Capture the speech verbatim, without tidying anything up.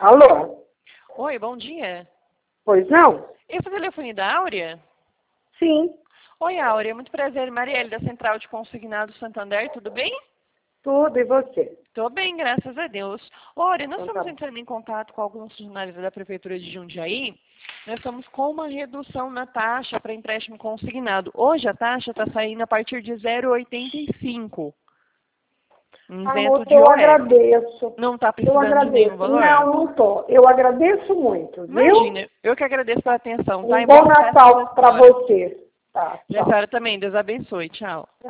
Alô? Oi, bom dia. Pois não? Esse é o telefone da Áurea? Sim. Oi, Áurea, muito prazer. Marielle, da Central de Consignado Santander, tudo bem? Tudo, e você? Tô bem, graças a Deus. Áurea, nós Então estamos tá. entrando em contato com alguns funcionários da Prefeitura de Jundiaí. Nós estamos com uma redução na taxa para empréstimo consignado. Hoje a taxa está saindo a partir de zero vírgula oitenta e cinco. Um Amor, isento de eu O F. agradeço. Não está Eu precisando de nenhum agradeço. valor? Não, não tô. Eu agradeço muito, viu? Imagina, eu que agradeço pela atenção, tá? Um E bom boas festas da Natal para senhora. você. Tá, E a tchau. senhora também, Deus abençoe. Tchau.